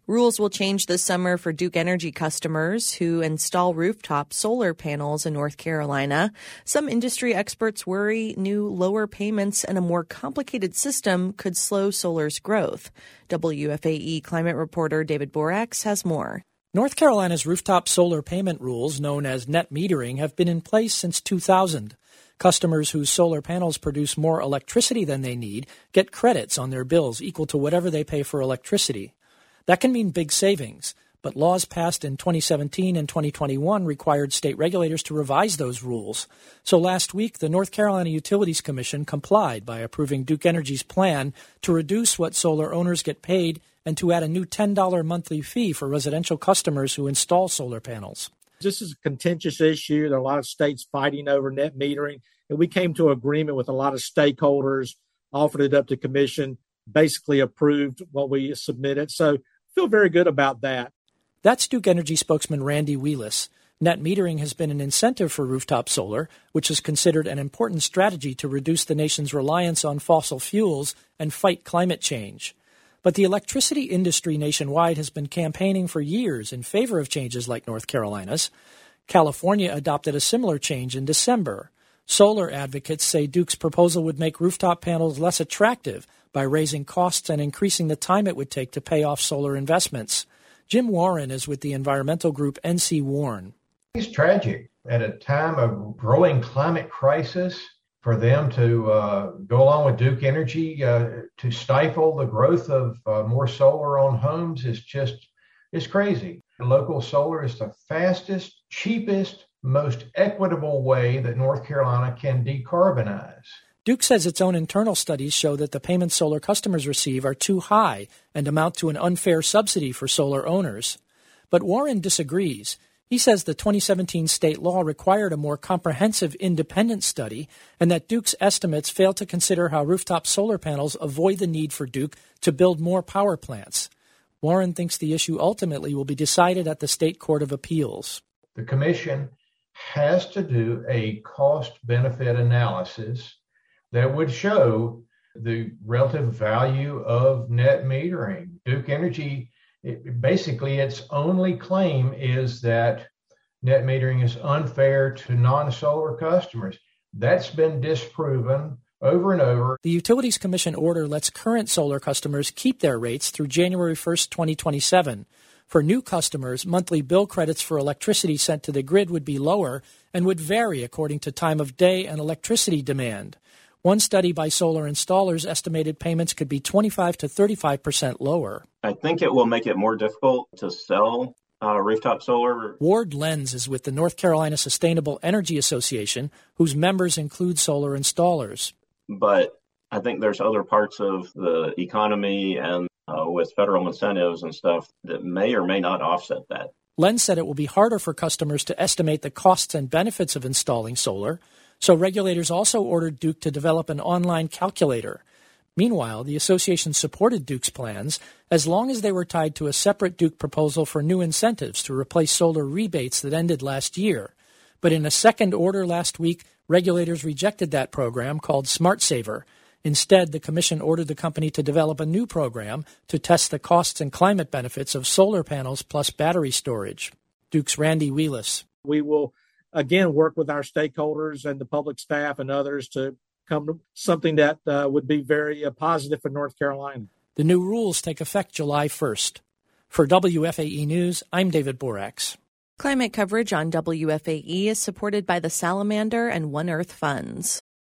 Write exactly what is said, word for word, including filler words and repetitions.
Rules will change this summer for Duke Energy customers who install rooftop solar panels in North Carolina. Some industry experts worry new lower payments and a more complicated system could slow solar's growth. W F A E climate reporter David Borax has more. North Carolina's rooftop solar payment rules, known as net metering, have been in place since two thousand. Customers whose solar panels produce more electricity than they need get credits on their bills equal to whatever they pay for electricity. That can mean big savings, but laws passed in twenty seventeen and twenty twenty-one required state regulators to revise those rules. So last week, the North Carolina Utilities Commission complied by approving Duke Energy's plan to reduce what solar owners get paid and to add a new ten dollars monthly fee for residential customers who install solar panels. This is a contentious issue. There are a lot of states fighting over net metering, and we came to an agreement with a lot of stakeholders, offered it up to commission, basically approved what we submitted. So feel very good about that. That's Duke Energy spokesman Randy Wheelis. Net metering has been an incentive for rooftop solar, which is considered an important strategy to reduce the nation's reliance on fossil fuels and fight climate change. But the electricity industry nationwide has been campaigning for years in favor of changes like North Carolina's. California adopted a similar change in December. Solar advocates say Duke's proposal would make rooftop panels less attractive by raising costs and increasing the time it would take to pay off solar investments. Jim Warren is with the environmental group N C Warn. It's tragic at a time of growing climate crisis for them to uh, go along with Duke Energy uh, to stifle the growth of uh, more solar on homes is just, it's crazy. Local solar is the fastest, cheapest, most equitable way that North Carolina can decarbonize. Duke says its own internal studies show that the payments solar customers receive are too high and amount to an unfair subsidy for solar owners. But Warren disagrees. He says the twenty seventeen state law required a more comprehensive independent study and that Duke's estimates fail to consider how rooftop solar panels avoid the need for Duke to build more power plants. Warren thinks the issue ultimately will be decided at the State Court of Appeals. The commission has to do a cost-benefit analysis that would show the relative value of net metering. Duke Energy, it, basically its only claim is that net metering is unfair to non-solar customers. That's been disproven over and over. The Utilities Commission order lets current solar customers keep their rates through January first, twenty twenty-seven. For new customers, monthly bill credits for electricity sent to the grid would be lower and would vary according to time of day and electricity demand. One study by solar installers estimated payments could be twenty-five to thirty-five percent lower. I think it will make it more difficult to sell uh, rooftop solar. Ward Lenz is with the North Carolina Sustainable Energy Association, whose members include solar installers. But I think there's other parts of the economy and uh, with federal incentives and stuff that may or may not offset that. Lenz said it will be harder for customers to estimate the costs and benefits of installing solar. So regulators also ordered Duke to develop an online calculator. Meanwhile, the association supported Duke's plans as long as they were tied to a separate Duke proposal for new incentives to replace solar rebates that ended last year. But in a second order last week, regulators rejected that program called Smart Saver. Instead, the commission ordered the company to develop a new program to test the costs and climate benefits of solar panels plus battery storage. Duke's Randy Wheelis. We will again, work with our stakeholders and the public staff and others to come to something that uh, would be very uh, positive for North Carolina. The new rules take effect July first. For W F A E News, I'm David Borax. Climate coverage on W F A E is supported by the Salamander and One Earth Funds.